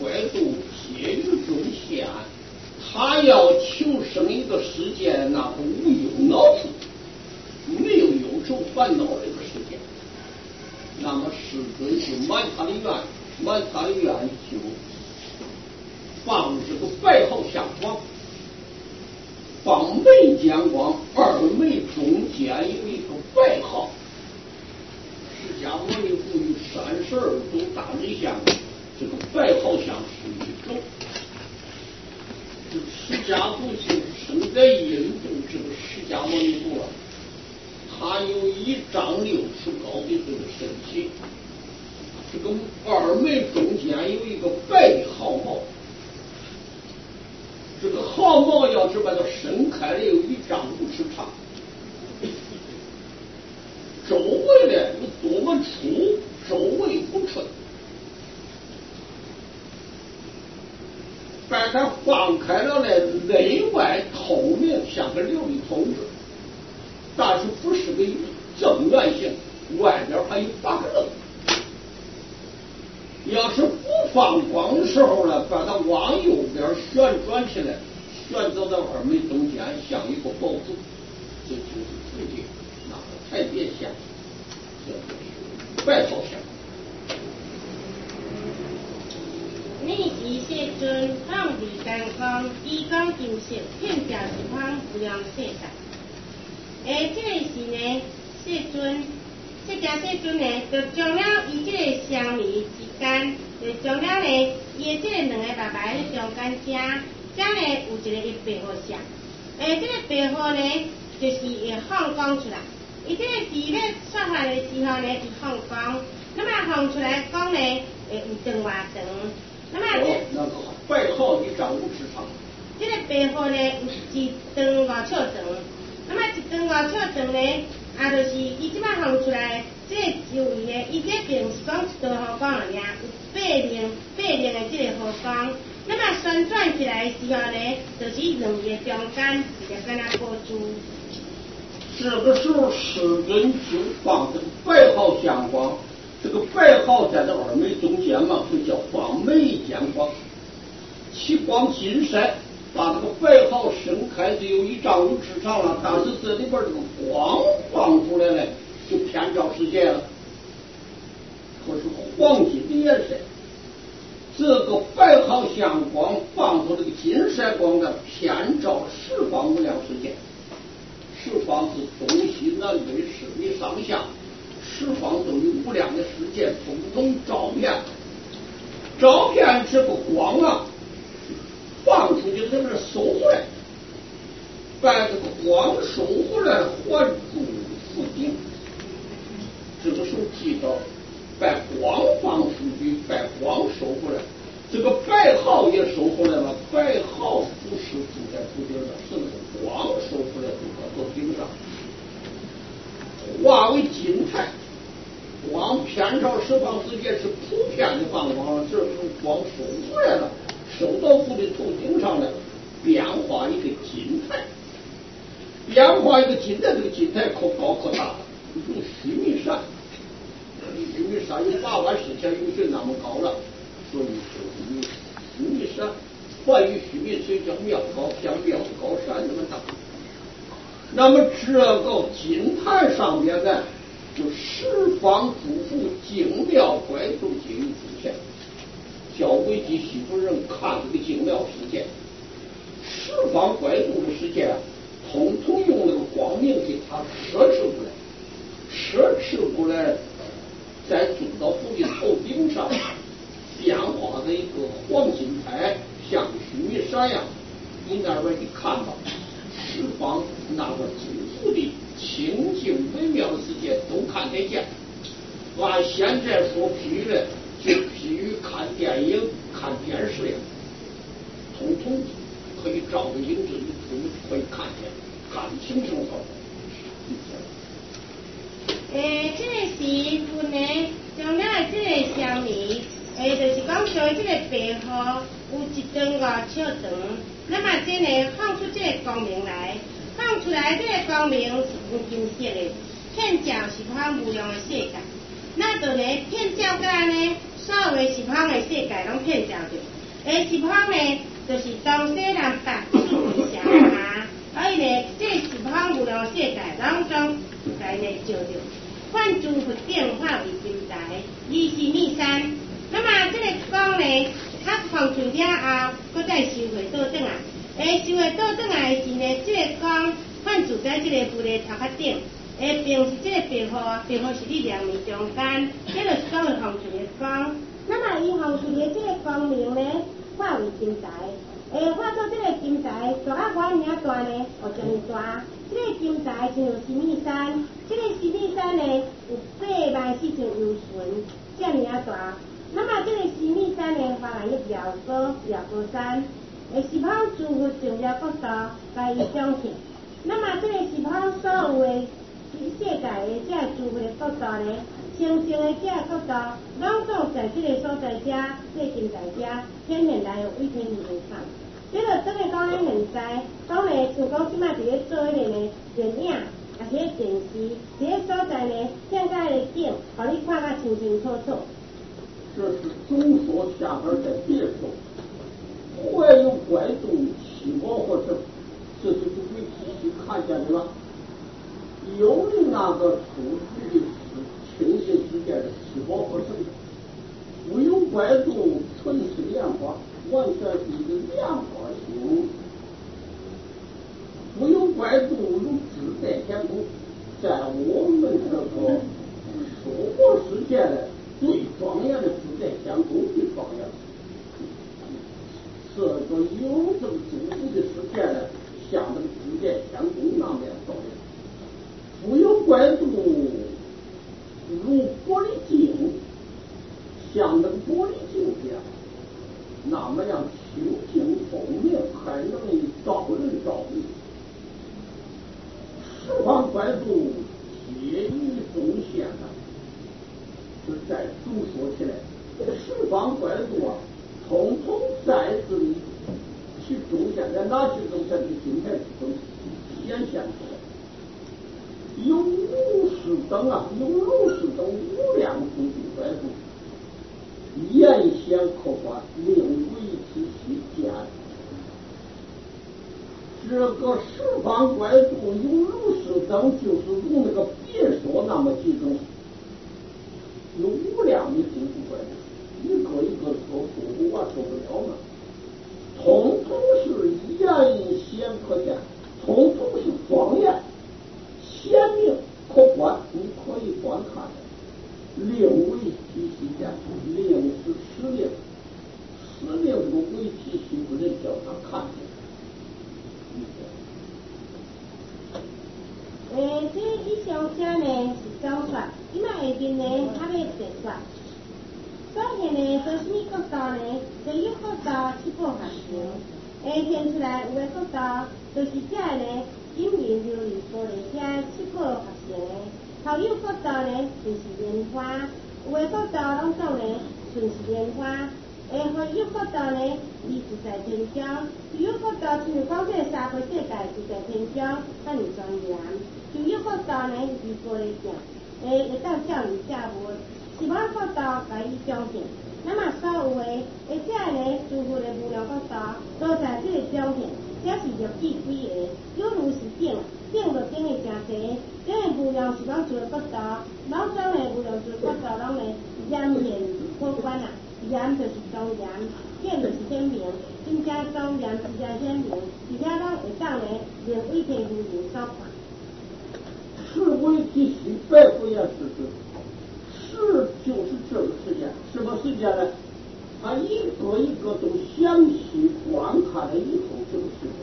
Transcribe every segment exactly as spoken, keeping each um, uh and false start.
拐度结于中线，他要求生一个世界，那个无忧恼处，没有忧愁烦恼这个世界。那么世尊就满他的愿，满他的愿就放这个白毫相光，放眉间光，二眉中间有一个白毫。释迦牟尼佛与三十二种大人相，这个白毫相是一种。这释迦佛就是生在印度，这个释迦牟尼佛啊，他有一丈六尺高的这个身体，这个二眉中间有一个白毫毛，这个毫毛要是把它伸开了，有一丈五尺长，周围呢有多么粗，周围不纯，把它放开了呢，内外透明，像个琉璃透着，但是不是个正圆形，外边还有八个棱。要是不放光的时候呢，把它往右边旋转起来，旋走到二眉中间，像一个宝珠，这就是直接那个太别相，这就是白毫相。 你是世尊，放离干光，衣光金色，片表是方不良世界。诶，这个是呢，世尊，释迦世尊呢，就将了伊这个香味之间，就将了呢，伊的这个两个白白的中间遮，遮呢有一个伊白毫相。诶，这个白毫呢，就是会放光出来。伊这个伫咧说法的时候呢，伊放光，那么放出来光呢，会有长偌长。那么这、 哦、那个白毫一丈五尺长。 这个白毫呢，有一长外尺长。那么一长外尺长呢，啊，就是伊即摆放出来，这个周围呢，伊这边是讲一道毫光尔，有八面八面的这个毫光。那么旋转起来的时候呢，就是两个中间一个敢若宝珠。 这个时候，世尊就放这个白毫相光。这个白毫在这二眉中间嘛，就叫放眉间光，其光金闪，把这个白毫伸开，只有一丈五尺长了，但是这里边这个光放出来了，就偏照世界了，可是黄金的颜色。这个白毫相光放出这个金闪光的，偏照十方无量世界。十方是东西南北十里上下。十方都有无量的世界，统统照遍，照遍这个光啊，放出去在那收回来，把这个光收回来，还住复定。这个时候记得，把光放出去，把光收回来，这个白毫也收回来了。白毫不是住在头顶上，是那个光收回来住在头顶上，化为金钗。光偏照十方世界是普遍的放光，这时候光收出来了，收到佛的头顶上来，变化一个金钗，变化一个金钗，这个金钗可高可大了，如须弥山，须弥山有八万四千有水那么高了，所以说须弥山，万于须弥虽叫妙高，像妙高山那么大。那么这个金钗上面呢，就十方诸佛精妙拐度皆已出现，叫维基西夫人看这个精妙世界，十方拐度的世界，统统用那个光明给它摄持过来，摄持过来，再走到佛的头顶上，变化的一个黄金钗，像须弥山样。你那边一看吧，十方那个诸佛的清净微妙的世界都看得见。按现在说譬喻呢，就譬喻看电影、看电视呀，统统可以照个影子，你可以看见，看清楚了。 诶，这个时分呢，将了这个香味，诶，就是讲像这个白毫有一长外尺长，那么这呢放出这个光明来。放出来这个光明是黄金色的，片照是方无量的世界。那就呢片照甲呢，所有的十方的世界拢片照着。 诶，一方呢，就是东西南北四面城下，所以呢，这一方无量世界当中来呢照着，换诸佛殿化为金台，依是密山。那么这个讲呢，较放出了后，搁再收回倒转来。诶，收回倒转来时呢，这个讲换住在这个佛的头壳顶。诶，并是这个白号，白号是你两面中间，这就是讲的放出的光。那么伊放出的这个光明呢，化为金台。诶，化作这个金台，大啊我尔大呢，有这么大。这个金台就有十米山，这个十米山呢有八万四千由旬，这么啊大。那么这个十米山呢，发来一辽高辽高山，诶，十方诸佛重要国度，加以彰显。那么这个十方所有的世界的这诸佛的国度呢，清净的这国度，拢总在这个所在遮，这个金台遮，天然来有为天如上。这个真的讲咱现在，讲呢，像讲即摆伫咧做迄个呢电影，啊是咧电视，伫咧所在呢，现在的景，互你看甲清清楚楚。 这是中所下边的别说，怀有拐动起毛或者，这就是为体系看见的了。有的那个处具的是清净世界的起毛和正，无有拐动纯是莲花，完全是一个莲花形。无有拐动如指在天空，在我们这个娑婆世界的最庄严的自在天空最庄严，这个有这个主体的世界呢，像这个自在天空那样庄严。无有拐动如玻璃镜，像那个玻璃镜一样，那么样清净透明，还能照人照物。十方拐动皆于中现的，是在主说起来，十方拐动啊，统统在这里去中现，在哪去中现的今天中显现出来。有如是等啊，有如是等无量诸诸拐动，眼显可观，令为其虚见。这个十方拐动有如是等，就是如那个别说那么几种，有无量的诸诸拐动，一个一个说说不完，说不了嘛。统统是眼显可见，统统是庄严。显明可观，你可以观看的。令为体系见，令是实令，实令这个为体系不能叫他看见。 诶，这以上者呢是总说，今麦下面呢还要细说。所现呢做什么国度呢？就有国度七宝合成，诶现出来有个国度就是这呢。金银琉璃玻璃遮七宝合成的，头有国度呢就是莲花，有的国度拢总呢纯是莲花，诶，还有国度呢伊是在天中，有国度像讲这个三界世界是在天中，很庄严；就有国度呢是玻璃镜，诶，会当照你下物，是某国度加以彰显。那么所有的，而且呢，诸佛的无量国度都在这个彰显。这是入去几个，有如是顶，顶就顶的真济，顶的无量是讲做国度，老庄的无量做国度，拢呢严严可观啊，严就是庄严，显就是显明，真正庄严，真正显明，而且拢会当呢令为天如人所看。 是为体系百不言是是，是就是这个世界，什么世界呢？他一个一个都详细观看了以后，这个世界，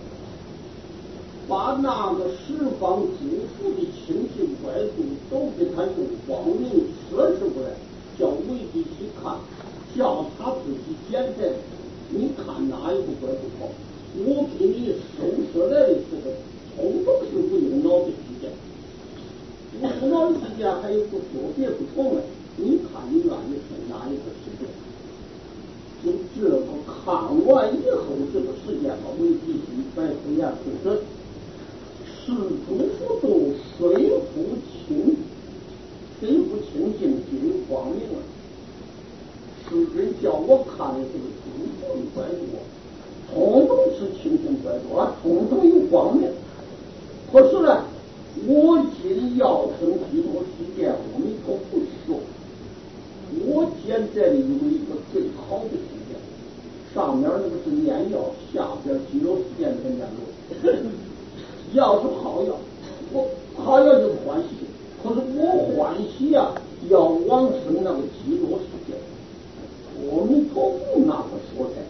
把那个十方诸佛的清净拐动都给他用光明设置过来，叫为地去看，叫他自己检测，你看哪一个拐动好？我给你收摄来的时候，通通是不用脑的之间，无脑的之间还有个个别不同的，你看你愿意是哪一个世界？就这个看完以后，这个世界嘛，为地心百不言出身，是诸佛都虽不清，虽不清净，尽光明了。 时针叫我看的这个诸佛的怪物，通通是清净怪物啊，通通有光明。可是呢，我今要成极乐世界，阿弥陀佛说，我现在有一个最好的世界，上面那个是炼药，下边极乐世界那个炼肉。药是好药，我好药就是欢喜，可是我欢喜啊，要往生那个极乐世界。阿弥陀佛那个说的，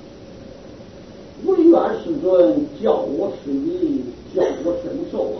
唯愿世尊叫我施礼，叫我伸手。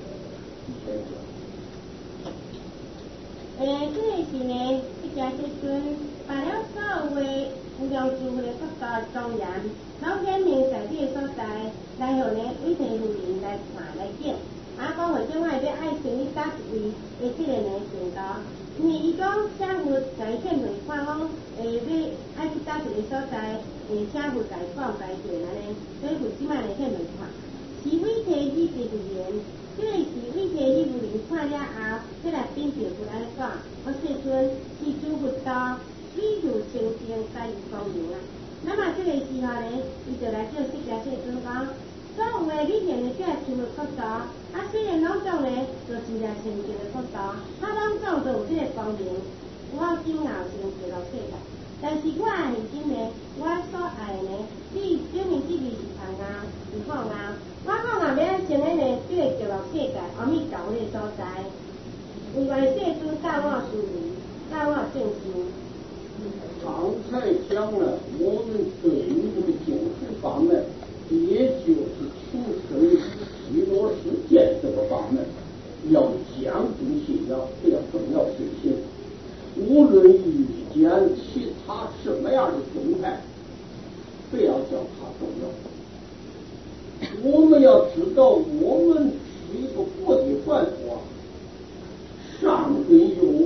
诶，这个是呢，一家世尊把了所谓无量智慧的国度庄严，老显明在这个所在，来互呢委提夫人来看来景。啊，讲为种我要爱请你搭一位的这个呢程度，因为伊讲请佛在劝回看讲，诶，要爱去搭一个所在，诶，请佛在讲在做安尼，所以佛即摆来劝回看，是委提伊的夫人。这个是委提伊夫人看了后，再来禀告佛来讲，我世尊是诸佛道，水如清净，皆有光明啊。那么这个时候呢，伊就来叫释迦世尊讲，所有的你现的这诸佛国度，啊，虽然拢种呢，就真正清净的国度，它拢种都有这个光明，我今后成极乐世界。但是我的现今呢，我所爱的呢，你表明这里是长啊，是放啊。我讲若要成咧呢，这个极乐世界阿弥陀佛的所在，有愿世尊教我思维，教我正心。 刚才讲了，我们对于这个净土法门，也就是出生极乐世界这个法门，要坚定信仰，不要动摇信心。无论遇见其他什么样的宗派，不要叫他动摇。我们要知道，我们是一个佛的还佛，上根有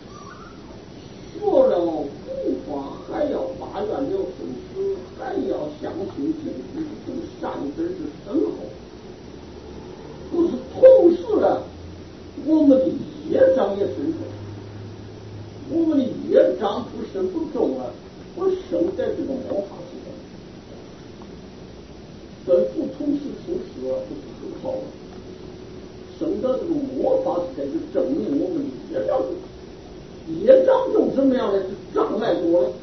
学了佛法，还要发愿了生死，还要相信净土，这个善根是深厚。可是同时呢，我们的业障也深重，我们的业障不深不重啊，我生在这个魔法时代。跟不同时出世啊，不是很好的。生到这个魔法时代，就证明我们的业障重。业障重什么样呢？是障碍多了。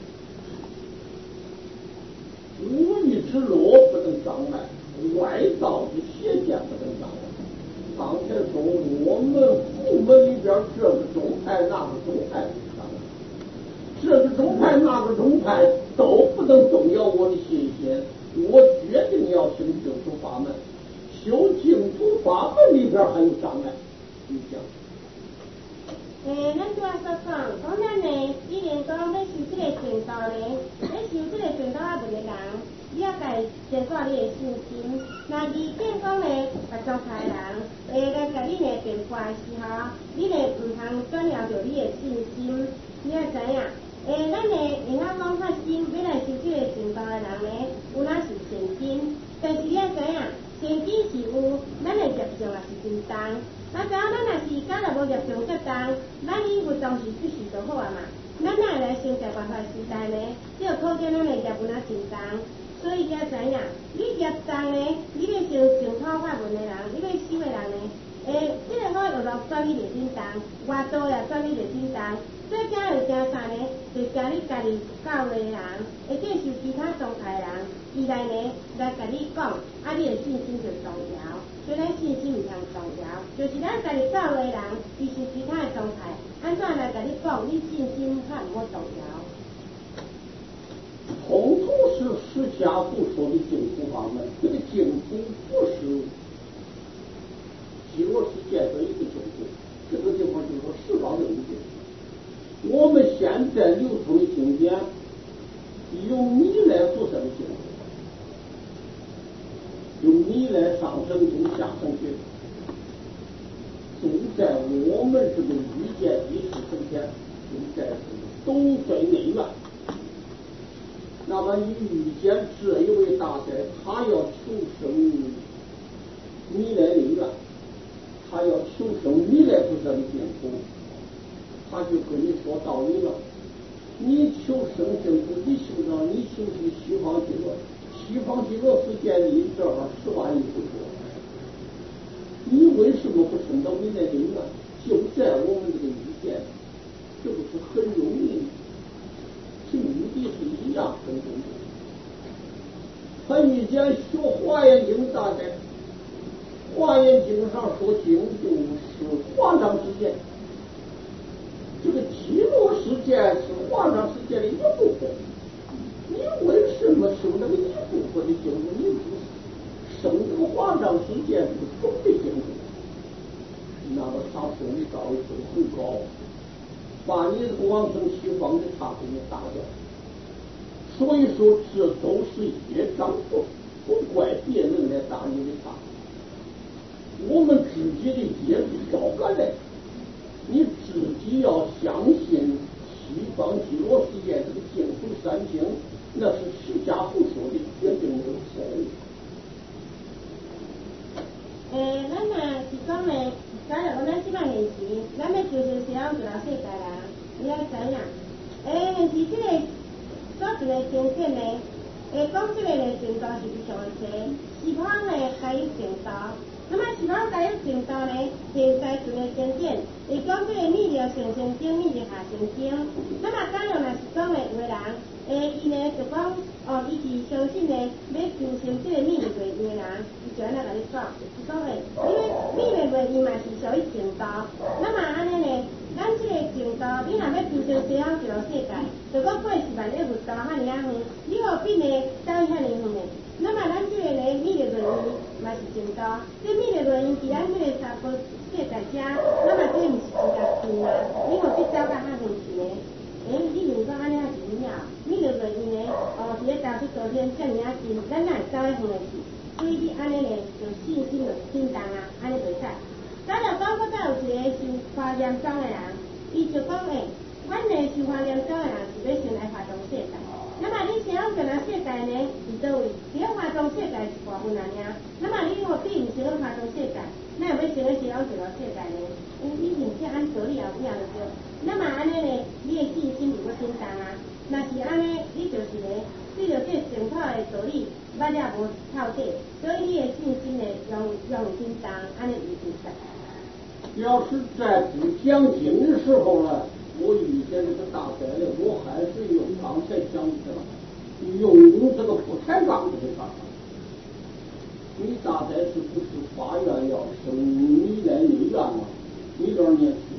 无欲之乐不能障碍，外道的邪见不能障碍。刚才说我们佛门里边这个宗派那个宗派不障碍，这个宗派那个宗派都不能动摇我的信心。我决定要修净土法门，修净土法门里边还有障碍，你讲？ 诶，咱拄仔所讲，讲咱呢，既然讲要修这个净土呢，要修这个净土啊，每个人，你要家先带你的信心。那意见讲呢，甲宗派人，会来甲你呢辩话的时候，你呢唔通转移着你的信心，你要知影。诶，咱呢，会晓讲发心要来修这个净土的人呢，有哪是善心，但是你要知影，善心是有，咱的业障也是真重。那只要咱若是假若无业障较重，咱以佛当时即时就好啊嘛。咱哪会来生在万法时代呢？只有可见咱的业不哪真重，所以要知影，你业重呢，你要修净土法门的人，你要修的人呢，诶，这个好有落转你就真重，外道也转你就真重。最惊就惊啥呢？就惊你家己教的人，或者是其他宗派的人，伊来呢来甲你讲，啊，你的信心就动摇。所以咱信心唔通动摇，就是咱家己教的人，其实其他的宗派，安怎来甲你讲，你信心较唔好动摇。 通通是释迦佛说的净土法门，这个净土不是极乐世界的一个净土，这个地方就是说十方的一个净土。我们现在流通的经典，用你来做什么净土？用你来上升中下升去，都在我们这个欲界意识层天，都在都在内院。那么你遇见这一位大德，他要求生你来内院，他要求生你来做这个净土，他就跟你说道理了。 你求生净土，你求到你求是西方极乐，西方极乐世界里这儿十万亿不多，你为什么不升到弥勒灵呢？就在我们这个遇见，这不是很容易吗？这目的是一样很重要。他遇见学华严经大概，华严经上说经就是华藏世界，这个极乐世界是华藏世界的一部分。你为什么生那个一部分的经书？你不生这个华藏世界是总的经书？那么他说你道义很高，把你这个往生西方的差给你打掉。所以说这都是业障，不不怪别人来打你的差，我们自己的业是照干的。你自己要相信西方极乐世界这个净土三经，那是释迦佛说的，绝对没有错误。 诶，咱嘛是讲咧，假如讲咱即摆年纪，咱要就是想要做到世界人，你要知影。诶，但是即个所一个经典咧，诶，讲即个咧净土是非常的多，西方咧该有净土，那么西方该有净土咧，现在做个经典，会讲即个密着上乘经，密着下乘经。那么假如若是讲咧有个人，诶，伊咧就讲，哦，伊是相信咧要求成即个密着类的人，伊就安尼甲你讲，是讲咧，因为密着类伊嘛是属于净土，那么安尼咧。咱即个净土，你若要求成西方极乐世界，就讲过是万亿佛道遐尔啊远，你何必呢走遐尔远呢？那么咱即个咧密勒论义嘛是净土，这密勒论义伫咱即个三国世界遮，那么这毋是真正近啊，你何必走到遐远去呢？诶，你如讲安尼啊是唔了，密勒论义呢，哦，伫咧大出昨天遮尔啊近，咱哪会走遐远去？所以你安尼咧，就信心就紧张啊，安尼袂使。咱若讲，搁再有一个修华严宗的人，伊就讲诶，阮诶修华严宗的人是要先来华藏世界。那么你想要进来世界呢？是倒位？只要华藏世界是大分人尔。那么你何必毋想要华藏世界？那又要想要先要进来世界呢？因你而且按道理也有影就对。那么安尼呢，你诶信心就搁紧张啊。若是安尼，你就是咧，对着这正统诶道理，捌了无透底，所以你诶信心呢，用用紧张，安尼伊就使。 要是在不讲经的时候呢，我遇见这个大灾了，我还是用刚才讲的，用这个不太刚的办法。你大灾是不是发愿要生弥勒内愿嘛？你多少年去？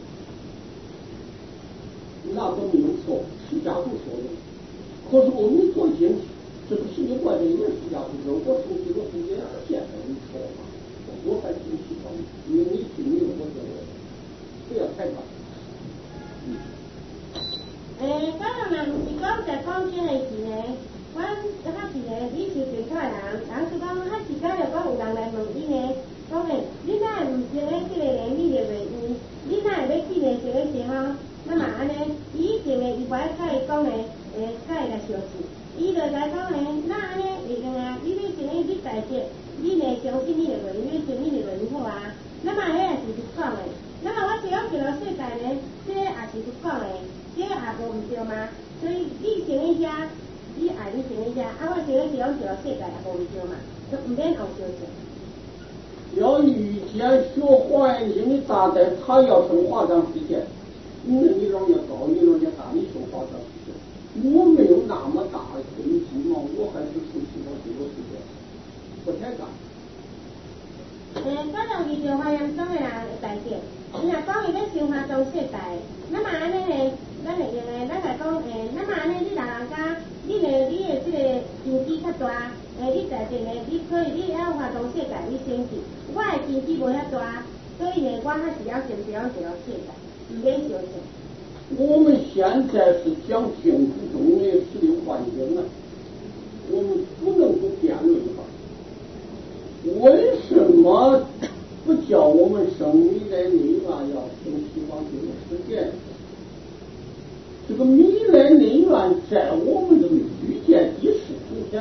那个没有错，释迦佛说的。可是我没做经，这个是你外面也是释迦佛说，我从这个世界现在你说嘛？我还挺喜欢，因为你听你我觉得不要太高。嗯。 诶，假如若毋是讲在讲经的时呢，阮较是咧，你是正确人，人是讲较是假如讲有人来问伊呢，讲诶，你哪会毋想咧即个咧密勒类伊？你哪会要去咧想咧想哦？那么安尼，伊一定咧，伊不爱甲伊讲咧，诶，甲伊来相信。伊就来讲咧，那安尼会用啊？你要想伊你代志。你呢相信你的论，你信你的论好啊。那么迄也是佛讲的。那么我想要进入世界呢，这也是佛讲的，这也无唔对嘛。所以你信一下，你爱你信一下，啊我想要想要进入世界也无唔对嘛，就唔免后相信。 要遇见学华严经的大德，他要生华藏世界，那你让人高，你让人大，你生华藏世界。我没有那么大的根基嘛，我还是出去到这个世界。不太高。 诶，假如遇到华严宗的人会代表，伊若讲伊要修华藏世界，那么安尼咧，咱会用诶，咱来讲诶，那么安尼你老人家，你咧你诶即个根基较大，诶，你在定咧，你可以你要华藏世界你先去，我诶根基无遐大，所以呢，我还是要先不要这个世界，唔免相信。 我们现在是讲净土中的十六环境啊，我们不能不辩论它。为什么不叫我们生弥勒内愿要生西方极乐世界？这个弥勒内愿在我们这个欲界第十层天，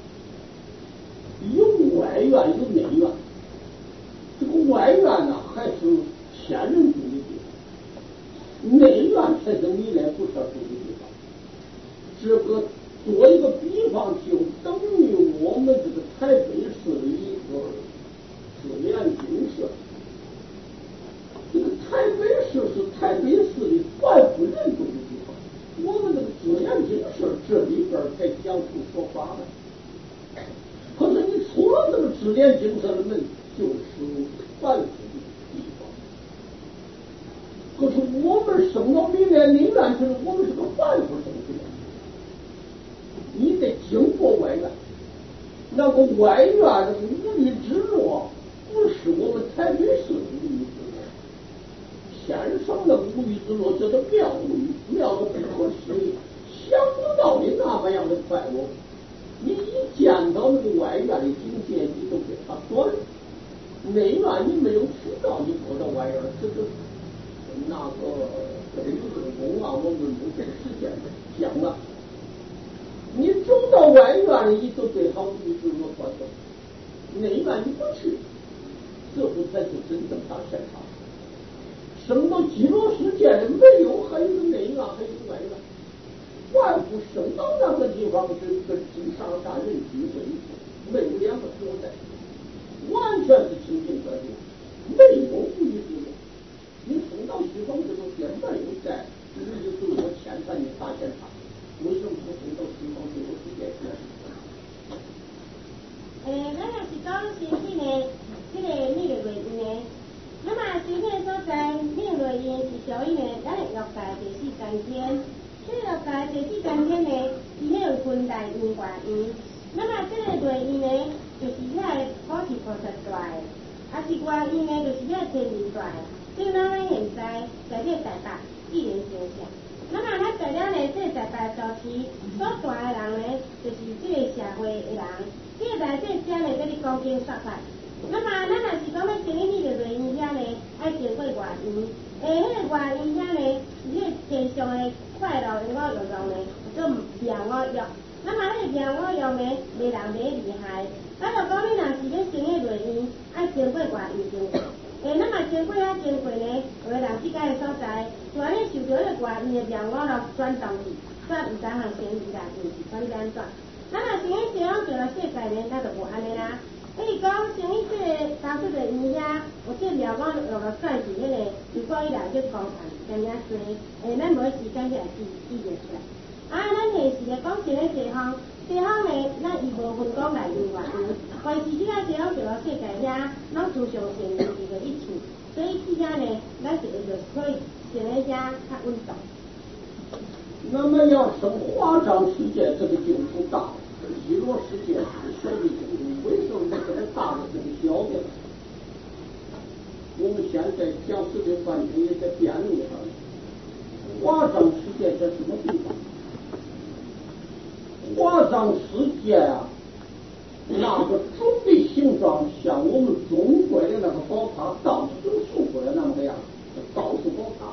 有外愿有内愿。这个外愿呢，还是天人住的地方；内愿才是弥勒菩萨住的地方。 这个做一个比方，就等于我们这个台北市的一个自联警社。这个台北市是台北市的外部人住的地方，我们这个自联警社这里边才讲述说法的。可是你出了这个自联警社的门，就是反腐的地方。可是我们生到明年宁愿就是我们是个反腐生出来，你得经过外院，那个外院那个无理之落，不是我们台北市的无理之落，天上的无理之落，这个妙无理，妙的不可思议，想不到你那么样的快乐。你一见到那个外院的境界，你都给他断了。内院你没有渠道，你不到外院，这个那个跟这个公啊，我们不给时间讲了。你走到外院，你都对他无理之落断掉。内院你不去，这不才是真正大现场。升到极乐世界的没有，还有个内院，还有个外院。外部升到那个地方是跟金上大人聚会，没有两个所在，完全是清净可净，没有无理之落。你升到西方这个界没有在无理之落牵绊你大现场，为什么不升到西方这个世界去？ 诶，咱若是讲新兴的这个密律类因的，那么新兴的所在密律因是属于呢咱的欲界第四间天。这个欲界第四间天呢，伊迄有分大因外因。那么这个内因呢，就是遐个普贤菩萨住的，啊是外因呢，就是遐天人住的。所以咱咱现在在这台北既然形象，那么咱在了呢，这台北早期所住的人呢，就是这个社会的人，这个内底遮呢，跟你讲经说法。那么咱若是讲要经历迄个内因遐呢，爱经过外因。诶，迄个外因遐呢，是迄个天上的快乐的五欲用呢，叫妙五欲。那么迄个妙五欲呢，袂人袂厉害。咱就讲你若是要生迄内因，爱经过外因经过。诶，那么经过遐经过呢，有个人即个所在，突然你受到迄个外因的妙五欲转动去，煞毋知项生意啦，就是反正安怎？咱若是迄时拢做了世界呢，咱就无安尼啦。所以讲，像伊这个当初的伊遐，有这妙我用了算是迄个，如果伊来去讲谈，咁样多，诶，咱无时间去来记记着出来。啊，咱现时咧讲一个地方，地方咧，咱伊无分讲内因外因，但是即个地方做到世界遐，拢自上善意就一处，所以即遐咧，咱是会就可以生咧遐较稳当。 那么要生华章世界，这个净土大，极乐世界是小的净土。为什么这个大的这个小的？我们现在讲这个半天也在辩论上。华章世界在什么地方？华章世界啊，那个钟的形状像我们中国的那个宝塔，到处都竖过来那么个样，到处宝塔。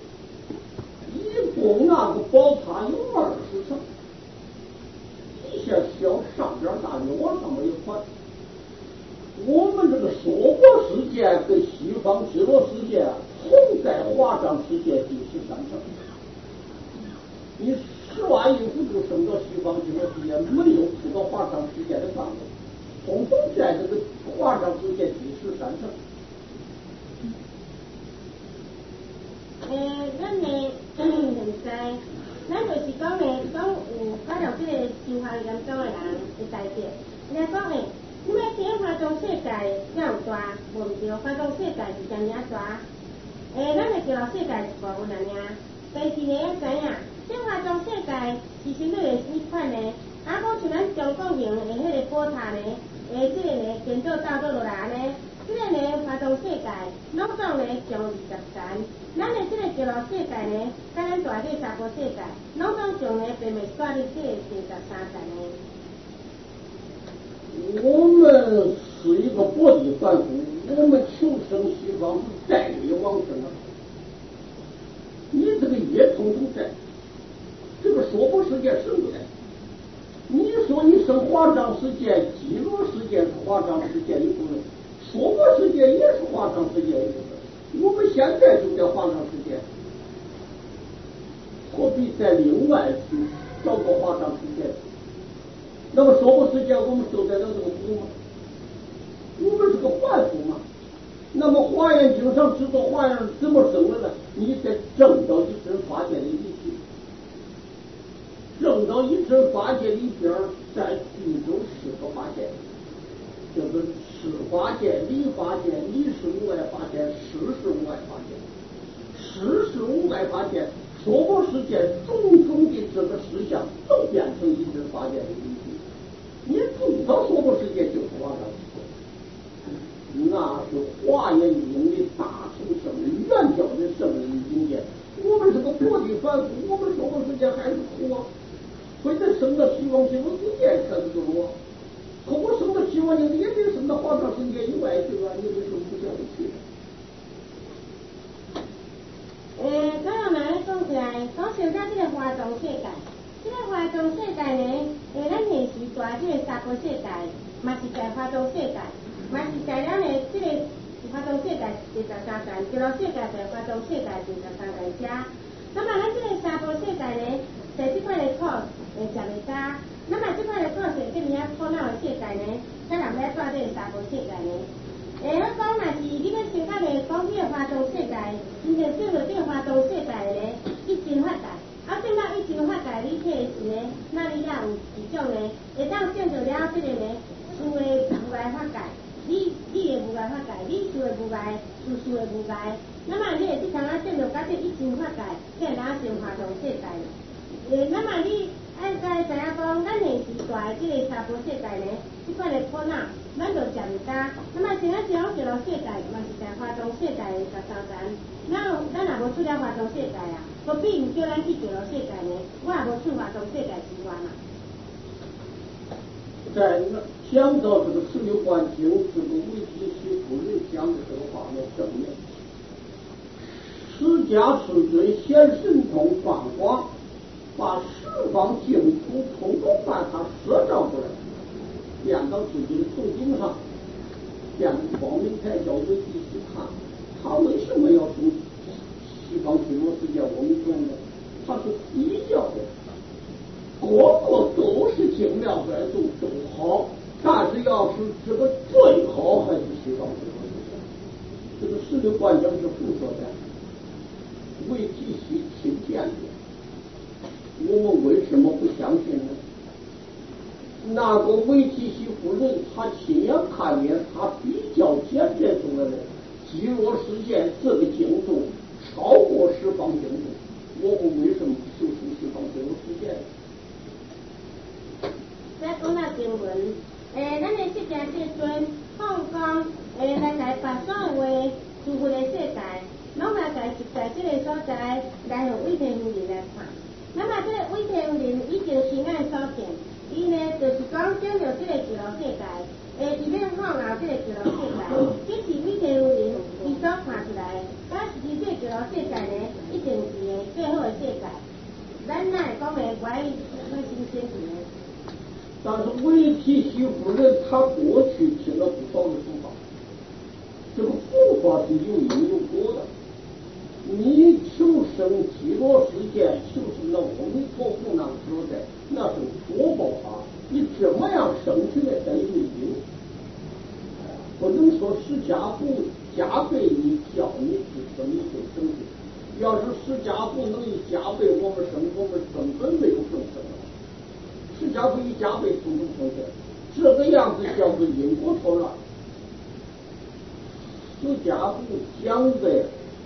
一共那个宝塔有二十层。底下小，上边大，你往上面一宽。我们这个娑婆世界跟西方极乐世界同在华章世界第十三层。你十万亿辅助升到西方极乐世界，没有出到华章世界的范围，统统在这个华章世界第十三层。 诶，咱呢现在。咱就是讲呢，讲有加入这个修行严重的人的代表。来讲呢，你要想发展世界才有大，无毋对，发展世界是真正大。诶，咱会叫世界一部分安尼。但是呢，要知影，想发展世界是针对的几款呢？啊，讲像咱中国人的迄个宝塔呢，诶，这个呢建造大多落来呢，这个呢发展世界，拢总呢上二十层。咱的这个极乐世界呢，甲咱大这娑婆世界，拢总上呢并未刷入这个四十三层呢。 我们是一个薄地凡夫，我们求生西方是在业往生啊。你这个业统统在，这个娑婆世界生不在。你说你生华章世界、极乐世界是华章世界一部分，娑婆世界也是华章世界一部分。我们现在就在华章世界，何必再另外去找个华上世界。那么说不世界，我们受得了这个苦吗？我们是个凡夫嘛。那么华严经上制作华严怎么生的呢？你得证到一真法界的理体，证到一真法界里边，在具足十个法界，就是十法界、理法界、理是无碍法界、事是无碍法界。事是无碍法界，说过世界种种的这个事项都变成一真法界的理体。你知道说过世界就是往上去，那是华严经的大乘圣人、原教的圣人境界。我们是个薄地凡夫，我们说过世界还是苦啊！非得生到西方极乐世界才是苦啊！可我生到西方极乐也得生到华上世界以外去啊！你为什么不叫我去？ 诶，咱又来讲起来，讲到咱这个华藏世界。这个华藏世界呢，诶，咱现时住这个娑婆世界，嘛是在华藏世界，嘛是在咱的这个华藏世界二十三界，极乐世界在华藏世界二十三界遮。那么咱这个娑婆世界呢，在这块的土会食袂到，那么这块的土是这么样苦恼的世界呢，咱人要住这个娑婆世界呢？诶，我讲若是你要想到咧，讲这个华藏世界，真正做到这个华藏世界的咧，一真发达。啊，等到一真发达你体时呢，那你若有一种呢，会当见到了这个呢，事的无碍法界，你你的无碍法界，你事的无碍，事事的无碍，那么你会即通啊见到甲这一真法界，才能成华藏世界。诶，那么你爱该知影讲，咱现时住的这个娑婆世界呢，这款的苦恼，咱就食袂到。那么像咱这种极乐世界，嘛是在华藏世界的十三层，咱咱也无出了华藏世界啊。何必唔叫咱去极乐世界呢？我也无去华藏世界之外嘛。 在讲到这个十六观经，这个维提西夫人讲的这个话呢，正面。释迦世尊显神通放光，把十方净土通通把它摄照出来，变到自己的头顶上，变光明台叫维提西看，他为什么要从西方极乐世界我们讲的，它是比较的，个个都是精妙百度都好，但是要是这个最好还是西方极乐世界。这个十六观经是胡说的，维提西亲见的，我们为什么不相信呢？那个维提西夫人，她亲眼看见，她比较检验出来的极乐世界这个精度超过十方精度，我们为什么不修成十方极乐世界？ 再讲到经文，诶，咱的释迦世尊放光，诶，来来把所有的诸佛的世界，拢来在在这个所在来向韦天夫人来看。那么这个韦天夫人已经亲眼所见，伊呢就是讲讲到这个极乐世界，诶，伊要放out这个极乐世界，这是韦天夫人伊所看出来的。咱实际这极乐世界呢，一定是个最好的世界。咱哪会讲的怪怪新鲜呢？ 但是维提西夫人她过去听了不少的佛法，这个佛法是有因有果的。你求生极乐世界，就是那阿弥陀佛那说的，那是佛报法。你怎么样生起来得有因？不能说释迦佛加倍你叫你去生，你就生去。要是释迦佛能以加倍我们生，我们根本没有众生了。释迦佛以加倍众生生起来，这个样子叫做因果错乱。释迦佛讲的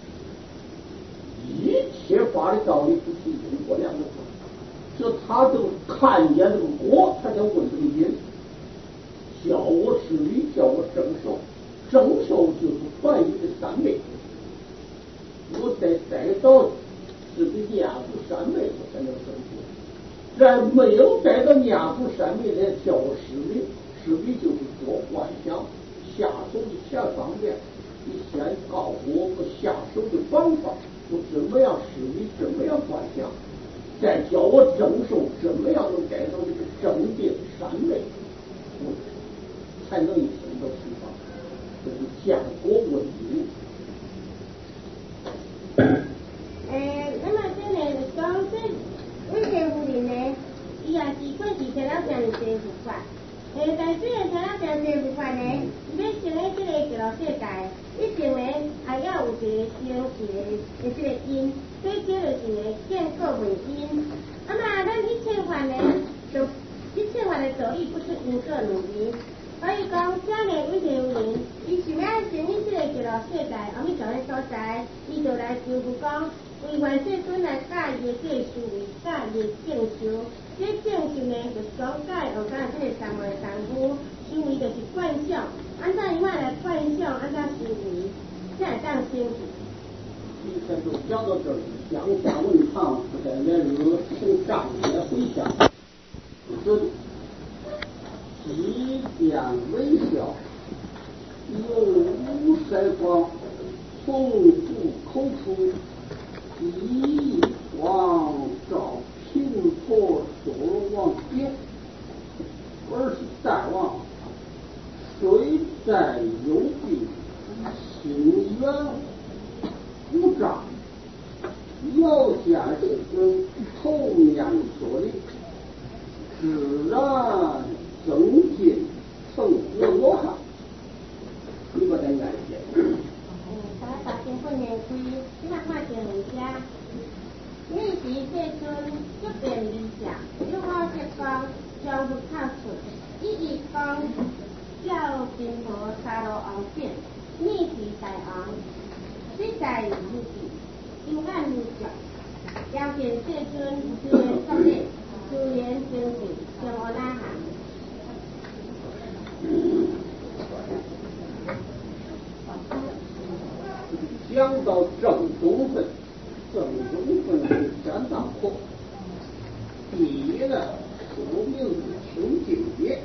一切法的道理不是因果两个字，这他都看见这个果，他就问这个因。叫我施礼，叫我正受，正受就是梵语的三昧。我得带到这个念佛三昧，我才能生出。在没有带到念佛三昧的，叫我施礼，施礼就是做幻想，下手的前方面，你先告诉我个下手的方法，我怎么样施礼，怎么样幻想，再叫我正受，怎么样能带到这个正定三昧，我才能一生到西方。这是见果问因。 诶，那么这呢是讲这韦天夫人呢， 是过去听了真侪佛法。诶，但虽然听了真侪佛法呢，要成为这个极乐世界，一定呢还要有一个升级的这个因，所以这就是呢见果为因。那么咱一切法呢，就一切法的道理不是因果两面。所以讲，这个为有人，伊想要成为这个极乐世界，阿弥陀的所在，伊就来求佛讲，为愿世尊来教伊的这个思维，教伊的正修。这正修呢，就是讲教学讲这个三昧功夫，思维就是观想，按照伊话来观想，按照思维，才会当升级。 今天就讲到这里，讲下文长，在言日请上节回想。尊极点微笑，用五色光，从不口出，一往照平陀所望边，而是大王，虽在有病，心远无障，要下世尊头面所立，自然增进成我罗汉。你把它念一遍。 嗯，大家把经本念开，即马看经文写。你是世尊一遍理想，有好结光，将不靠出，一一光照金佛沙罗王见，你是大王，虽在如地，幽暗如角，要见世尊自言作业，自言精进，向我拉喊。 讲到正宗分，正宗分是三大课。第一呢，说明是清净业；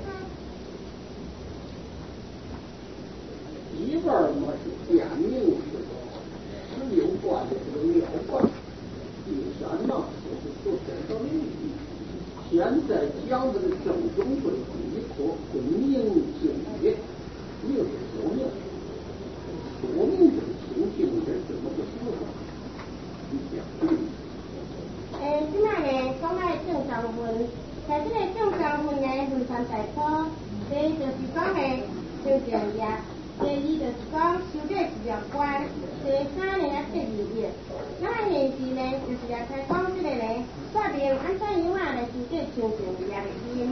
一半嘛是辨明是十六观的这个妙观；第三呢就是说现到领域。现在讲这个正宗分第一课是明净业，明是说明，说明这个清净业怎么个说法？你讲。 诶，即摆呢，讲来正常分，在这个正常分呢，分三大科。第一就是讲的清净业，第二就是讲修这治疗观，第三呢啊第二业。那么现时呢，就是来开讲这个呢，说明按怎样啊来修这清净业的因。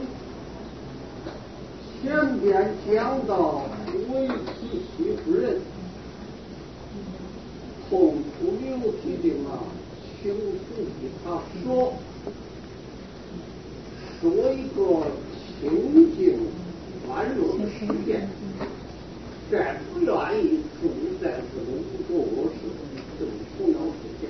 前边讲到韦提希夫人痛哭流涕的啊，请父给他说说一个清净安乐的实践，再不愿意住在这个无国我世这种苦恼世界。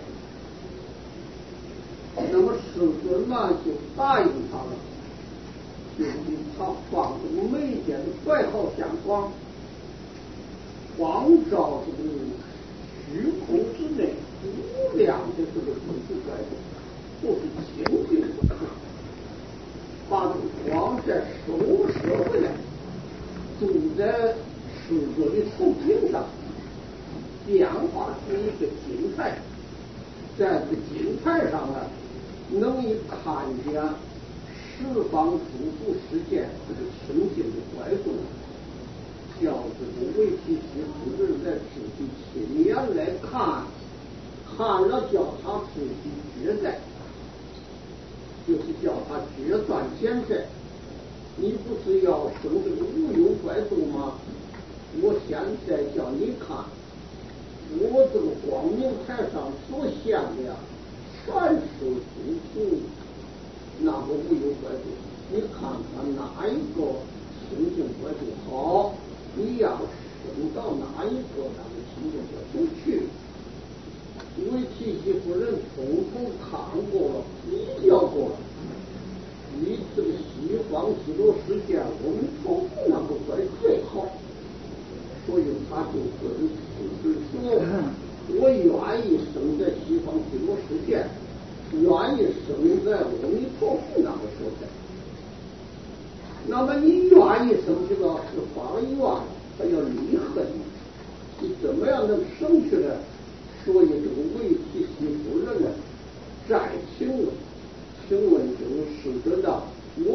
那么世尊呢就答应他了，就给他放这个眉间的白毫相光，光照这个虚空之内无量的这个不是白度，不是清净的，把这个光再收摄回来，住在世尊的头顶上，变化出一个金台，在这个金台上呢，能以看见十方诸佛世界这个清净的怪动，叫这个韦提希夫人在自己亲眼来看，看了叫他自己觉在，就是叫他决断现在。你不是要生这个无有怪动吗？我现在叫你看，我这个光明台上所现的全是诸佛那个无有怪动，你看看哪一个清净怪动好，你要升到哪一个那个清净怪动去。韦提希夫人统统看过了，比较过了，比这个西方极乐世界我们说那个怪最好，所以他就跟世尊说，我愿意生在西方极乐世界，愿意生在阿弥陀佛那个所在。那么你愿意生去了，是发了愿，他要离恨，你怎么样能生去呢？所以这个韦提希夫人呢，再请问，请问这个世尊啊，你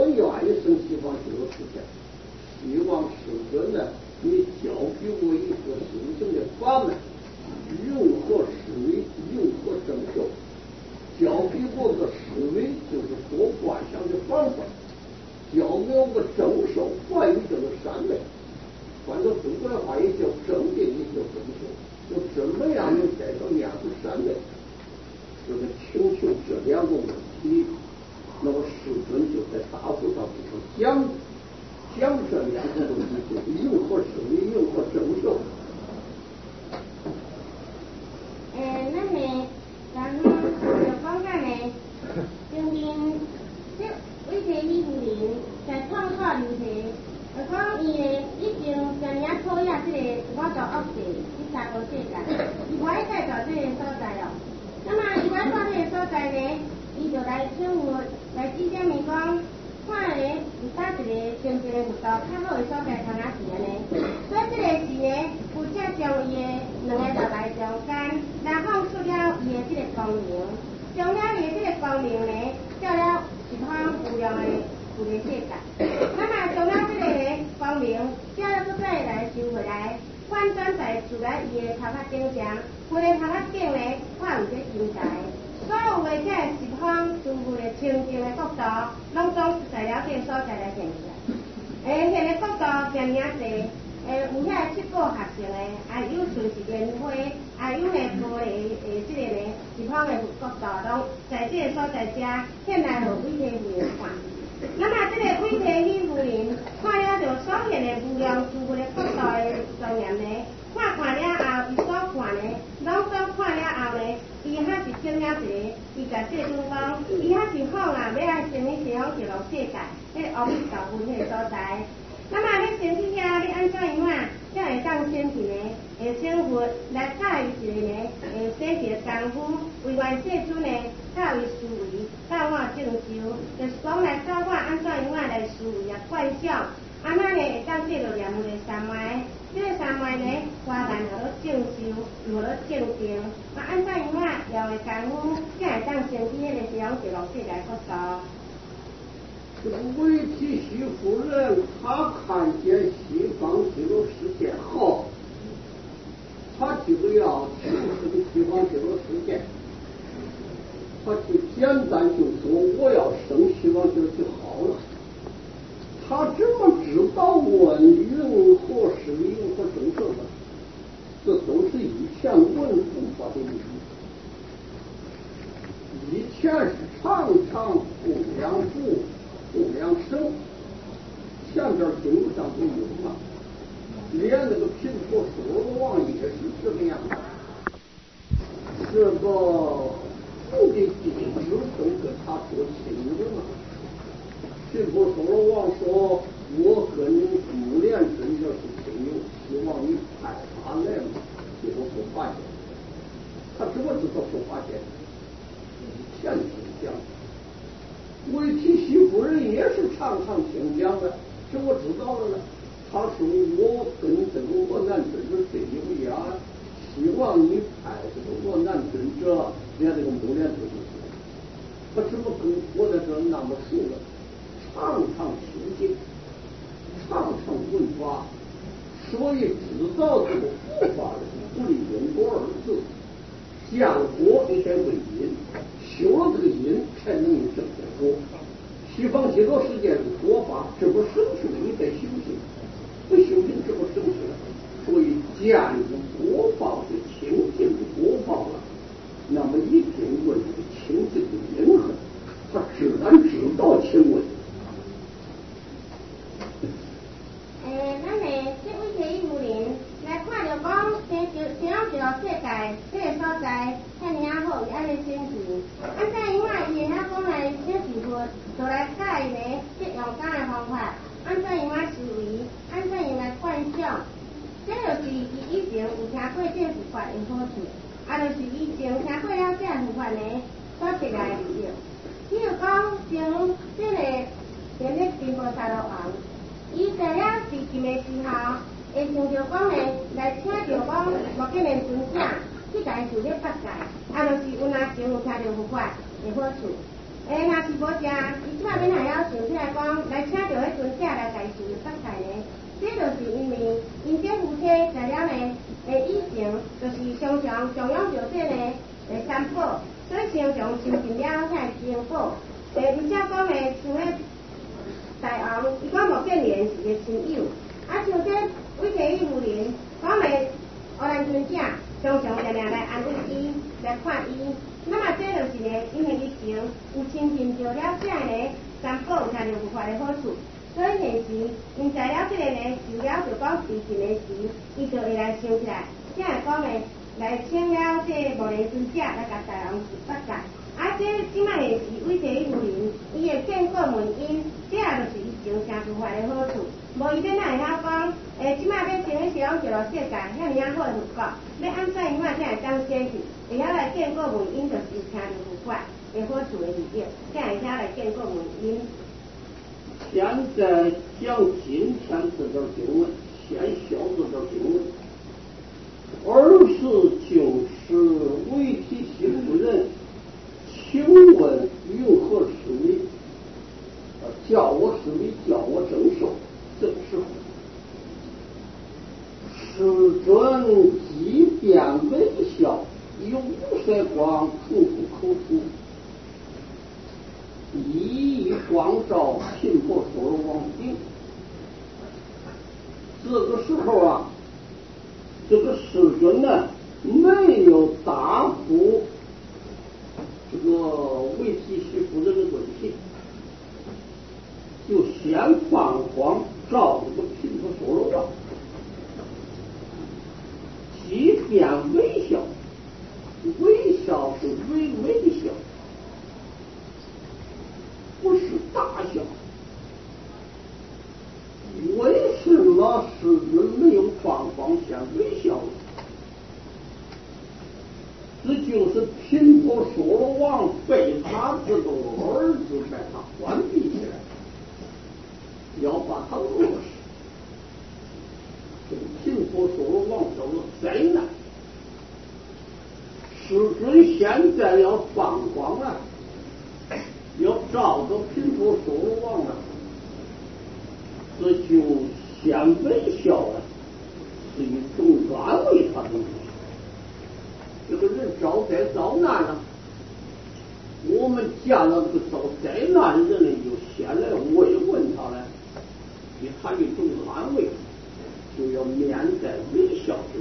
方极乐世界，希望世尊呢，你教给我一个修行的法门，云何思维，云何正受，教给我个思维，就是多观想的方法，教给我个正受，关于这个三昧，换到中国的话也叫正定，也叫正受，就怎么样能改到两个三昧？这个请求这两个问题，那么世尊就在大会上就讲讲这两个问题，就是云何思维，云何正受。 诶，咱呢，咱就讲咱呢，曾经这为这伊夫人在创造流体，就讲伊呢已经将领讨厌这个我做恶事，去三个世界，伊无爱再做这个所在了。那么伊来到这个所在呢，伊就来请佛来指点伊讲，看咧有搭一个真正的佛道较好的所在通啊是安尼。所以这个是呢，有且将伊的两个头来中间，来放出了伊的这个光明，将了伊的这个光明呢，照了一方无量的有个世界。那么将了这个光明，照了搁再来收回来。反转在厝内伊的头壳顶上，伊的头壳顶呢，挂有这金台，所有的这十方诸佛的清净的国度，拢总在了这个所在来现出来。诶，现个国度渐渐侪，诶，有遐七个合成的，也有纯是莲花，也有呢玻璃诶，即个呢十方的国度，拢在这个所在遮现来互韦天夫人看。那么这个韦天喜夫人看了就所现的无量诸佛的国度的庄严呢，看看了后，伊所看呢，拢总看了后呢，伊还是整了一个，伊甲世尊讲，伊还是好啊，要来生去西方极乐世界，迄阿弥陀佛迄个所在。那么你先去遐，你安怎样啊？才会当先去呢？会请佛来教伊一个呢，会洗一个功夫，为愿世尊呢，教伊思维，教我正修，就是讲来教我安怎样啊来思维啊观想，安那呢会当做着念佛的三昧，这个三昧呢，花万互了正修，互了正定，啊安怎样啊要的功夫，才会当先去迄个西方极乐世界国度。 这个韦提须夫人，她看见西方极乐世界好，她就要求生西方极乐世界，她就简单就说我要生西方极乐就好了。她怎么知道问云何是云何正受的？这都是以前文书法的问题。以前是常常不良父。不良生，前边经上都有嘛，连那个贫婆娑罗王也是这个样子，这个父的弟子都跟他做亲的嘛。贫婆娑罗王说：“我跟木莲真的是亲友，希望你派他来嘛，给我说法见。”他怎么知道说法见？前听讲。韦提须夫人也是常常听讲的，这我知道了呢。他说我跟这个我南尊者最有缘，希望你派这个我南尊者连这个木莲都不说，他怎么跟我在这那么熟了？常常听经，常常闻法，所以知道这个佛法是不离因果二字，降果你得为因。修了这个因，才能有正的果。西方极乐世界的佛法，这不生出来，你得修行，不修行这不生出来。所以见入果报是清净的果报了，那么一定问这个清净的因何，他自然知道清问。 诶，咱呢，这位天意夫人来看着讲，先就先要就世界这个所在。遐尼啊好，伊安尼先去，安怎样啊？伊会晓讲来请师傅，就来教伊呢，即用讲的方法，安怎样啊思维，安怎样来观想，这就是伊以前有听过这佛法的好处，啊，就是以前听过了这佛法呢，所得来的利益。比如讲，从这个前日金菩萨罗王，伊在了自尽的时候，会想着讲呢，来请着讲目犍连尊者。去甲伊做咧发财，啊，就是有若前有听着佛法的好处。诶，若是无食，伊即摆免还要想起来讲，来请着迄尊者者来家己发财呢？这就是因为因这夫妻在了呢，诶以前就是常常常用着这个诶三宝，所以常常修行了才会成宝。诶，而且讲诶像迄大王，伊讲莫变脸是个亲友，啊像这韦天义夫人，讲诶乌兰尊者常常常常来安慰伊，来看伊。那么这就是呢，因为以前有亲近着了这个呢三宝，才着有法的好处。所以现时，因知了这个呢，除了就讲事情的时，伊就会来想起来，才会讲呢，来请了这无莲尊者来甲大王发财。啊，这即摆现时韦天义夫人，伊的见过门因，这也就是以前成就法的好处。无伊要哪会晓讲，诶，即摆要成为使用这个世界，遐尔啊好的佛教，要安怎样才会当先去？会晓来见过门因，就是成就佛法的好处的利益，才会晓来见过门因。 现在讲今天这段经文，先晓这段经文，而是就是韦提希夫人，请问云何是为？叫我是为，叫我正受。这个时候，世尊即便微笑，有五色光从口出。一一光照频婆娑罗王顶。这个时候啊，这个世尊呢没有答复这个韦提希夫人的问题，就先放光照这个频婆娑罗王，即便微笑，微笑是微微的笑。不是大笑，为什么世尊没有放光先微笑？这就是频婆娑罗王被他这个儿子把他关闭起来，要把他饿死。这个频婆娑罗王遭了灾难，世尊现在要放光了。要照着频婆娑罗王了，这就先微笑了，是一种安慰他的意思。这个人遭灾遭难了，我们见了这个遭灾难的人呢，就先来慰问他呢，给他一种安慰，就要面在微笑之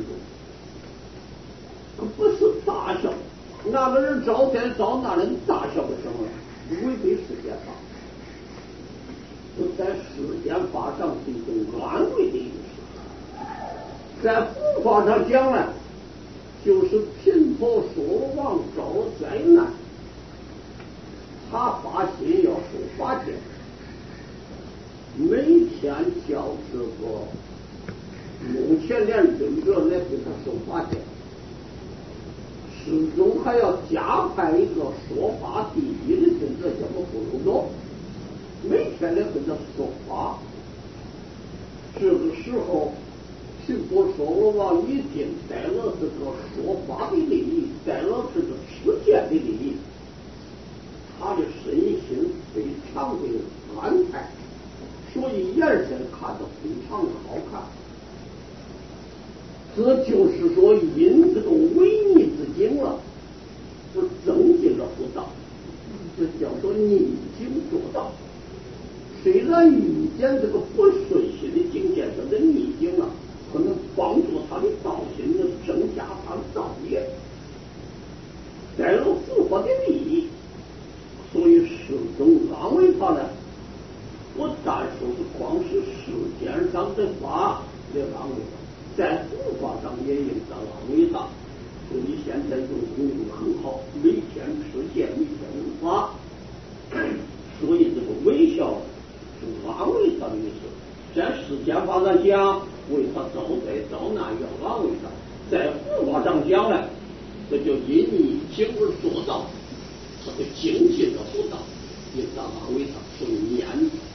中，不是大笑。那个人遭灾遭难人大笑的什么？违背世间法，就在世间法上是一种安慰的意思，在佛法上讲呢，就是频婆娑罗王遭了灾难，他发心要受法戒，每天叫这个目前连尊者来给他受法戒。始终还要加派一个说法第一的尊者，叫做不如多，每天来跟他说法。这个时候，频婆娑罗王已经带了这个说法的利益，带了这个持戒的利益，他的身心非常的安泰，所以眼神看得非常的好看。这就是说，因这个违逆之经了，不增进了佛道，这叫做逆经做道。虽然遇见这个不顺心的境界上的逆经啊，可能帮助他的道心，能增加他的道业，带了佛法的利益，所以始终安慰他呢。不但说是光是世间上的法来安慰他。在佛法上也应当安慰他，所以现在用功很好，每天持戒，每天闻法，所以这个微笑是安慰他的意思。在世间法上讲，为他遭灾遭难要安慰他；在佛法上讲呢，这就因逆经而做到，他的精进的佛道，应当安慰他，所以念